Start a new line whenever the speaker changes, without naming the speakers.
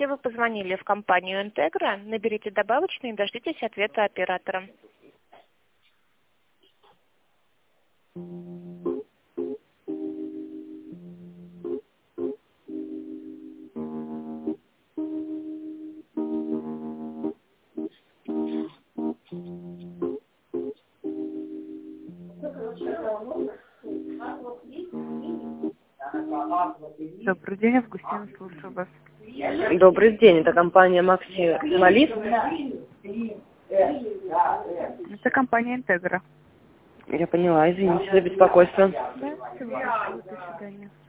Если вы позвонили в компанию «Интегра», наберите добавочный и дождитесь ответа оператора.
Добрый день, Августина, слушаю вас.
Добрый день, это компания «Максималист».
Это компания «Интегра».
Я поняла, извините за беспокойство.
Да, всего хорошего, до свидания.